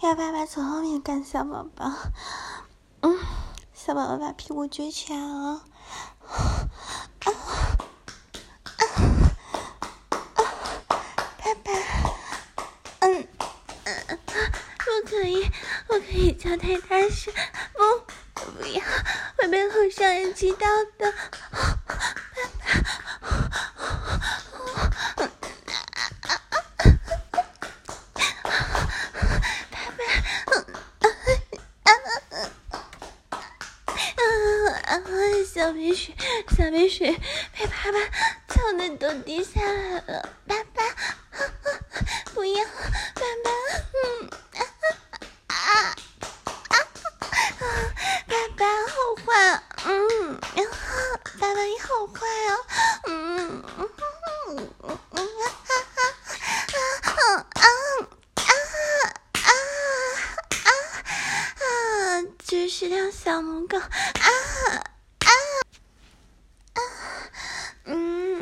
要爸爸从后面干小宝宝。小宝宝把屁股撅起来了。爸爸，不可以叫太大声，不要，会被后上人知道的。小鼻水被爸爸呛得都滴下来了。爸爸，不要，爸爸，爸爸好坏，爸爸你好坏这是条小母狗